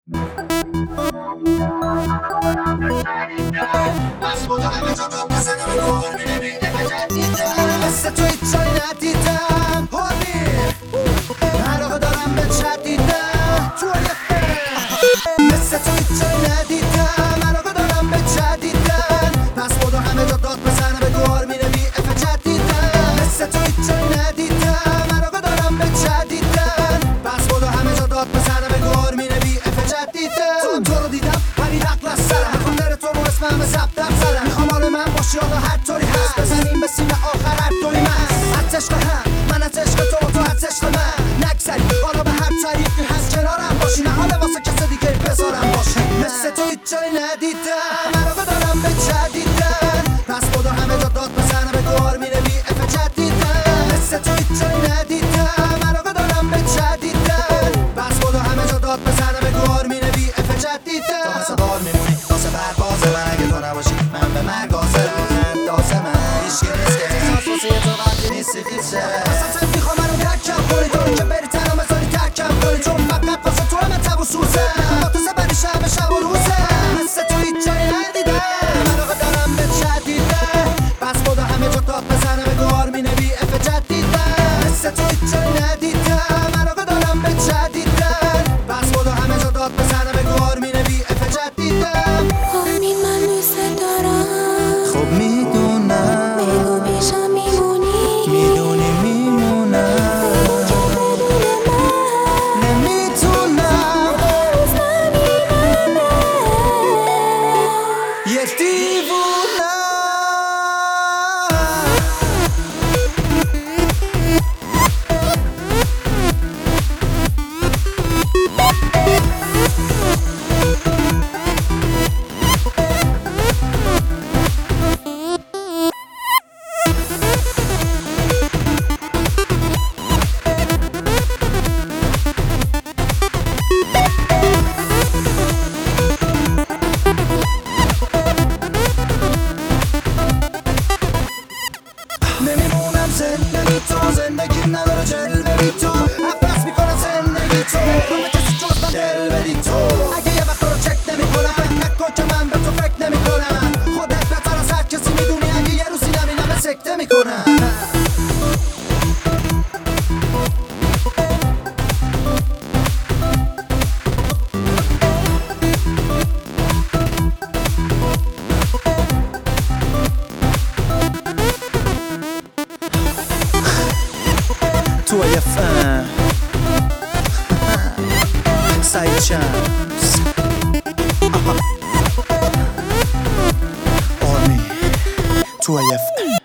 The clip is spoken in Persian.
مثل تو هیچ جایی ندیدم هولی علاقه دارم به جدیدم مثل تو هیچ جایی ندیدم علاقه دارم به جدیدم پس بودو همه جا داد بزنه بگو آرمین بی اف جدیدم مثل تو هیچ جایی ندیدم علاقه دارم به جدیدم پس بودو همه جا داد بزنه بگو آرمین بی اف جدیدم تو رو دیدم ولی نقل از سرم میخوام در تو رو اسمم به زبدم زدم میخوام آره من باشی آقا هر طوری هست بزنیم به سینه آخر هر دوی من از عشق هم من از عشق تو از عشق من نگذری حالا به هر طریقی هست کنارم باشی نه حالا واسه کس دیگه بذارم باشی مثل تو هیچ جایی ندیدم علاقه دارم به جدیدن پس بودو همه جا داد بزنه بگو آرمین بی اف جدیدن مثل تو هیچ جایی ندیدم علاقه دارم به جدیدن پس بودو همه جا داد بزنه بگو آرمین بی اف جدیدن تو مثل بار میمونی واسه برباز من اگه تو نباشی من به مرگ حاضرم داسه من هیچ گرسته احساس واسه تو وقتی نیستی خیزه اصلا میخوام منو درکم کنی تو رو که بری تنها بذاری ترکم کنی چون فقط واسه تو همه تب و سوزه با تو سبری شب و روزه مثل تو هیچ جایی ندیدم علاقه دارم به جدیدن پس بودو همه جا داد بزنه بگو آرمین بی اف جدیدن مثل تو هیچ جایی ندیدم علاقه دارم به جدیدن پس بودو همه جا داد بزنه بگو آرمین بی اف جدیدن آرمین من دوست دارم خب میدونم بگو پیشم میمونی میدونی میمونم که بدون من نمیتونم روز نمیمونه یه دیوونم نمیمونم زنده بی تو زندگی نداره جلوه بی تو افرس میکنه زندگی تو رو به کسی جز من دل بدی تو اگه یه وقت رو چک نمی کنم نکن که من به تو فکر نمی کنم خودت بهتر از هر کسی میدونی اگه یه روزی نبینم سکته میکنم تو یه فن سعید شمس آرمی تو یه فن